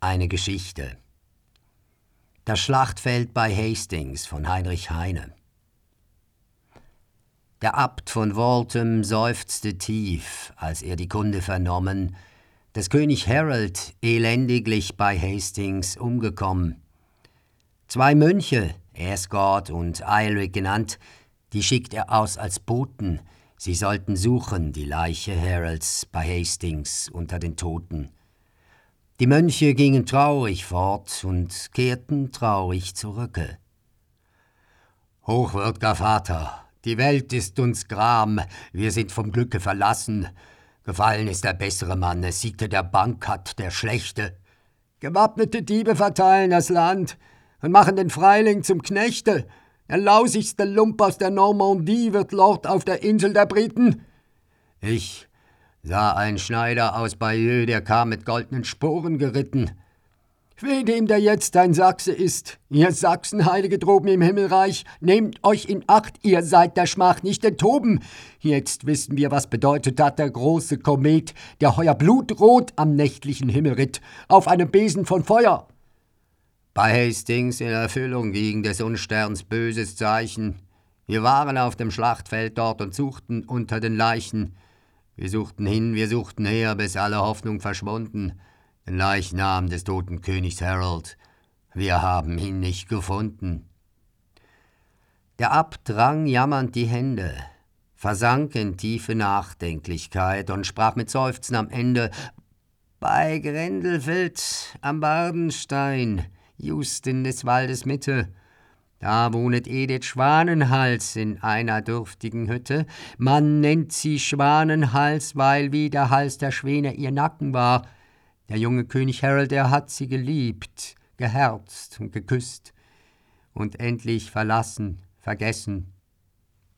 Eine Geschichte. Das Schlachtfeld bei Hastings von Heinrich Heine. Der Abt von Waltham seufzte tief, als er die Kunde vernommen, dass König Harold elendiglich bei Hastings umgekommen. 2 Mönche, Asgard und Eilric genannt, die schickt er aus als Boten. Sie sollten suchen die Leiche Harolds bei Hastings unter den Toten. Die Mönche gingen traurig fort und kehrten traurig zurücke. »Hochwürdger Vater, die Welt ist uns Gram, wir sind vom Glücke verlassen. Gefallen ist der bessere Mann, es siegte der Bankert, der Schlechte. Gewappnete Diebe verteilen das Land und machen den Freiling zum Knechte. Der lausigste Lump aus der Normandie wird Lord auf der Insel der Briten. Ich sah ein Schneider aus Bayeux, der kam mit goldenen Sporen geritten. Weh dem, der jetzt ein Sachse ist, ihr Sachsenheilige droben im Himmelreich, nehmt euch in Acht, ihr seid der Schmach nicht enthoben. Jetzt wissen wir, was bedeutet hat der große Komet, der heuer blutrot am nächtlichen Himmel ritt, auf einem Besen von Feuer. Bei Hastings in Erfüllung ging des Unsterns böses Zeichen. Wir waren auf dem Schlachtfeld dort und suchten unter den Leichen. Wir suchten hin, wir suchten her, bis alle Hoffnung verschwunden. Den Leichnam des toten Königs Harold. Wir haben ihn nicht gefunden. Der Abt rang jammernd die Hände, versank in tiefe Nachdenklichkeit und sprach mit Seufzen am Ende: »Bei Grendelfeld am Bardenstein, just in des Waldes Mitte, da wohnet Edith Schwanenhals in einer dürftigen Hütte. Man nennt sie Schwanenhals, weil wie der Hals der Schwäne ihr Nacken war. Der junge König Harold, der hat sie geliebt, geherzt und geküsst und endlich verlassen, vergessen.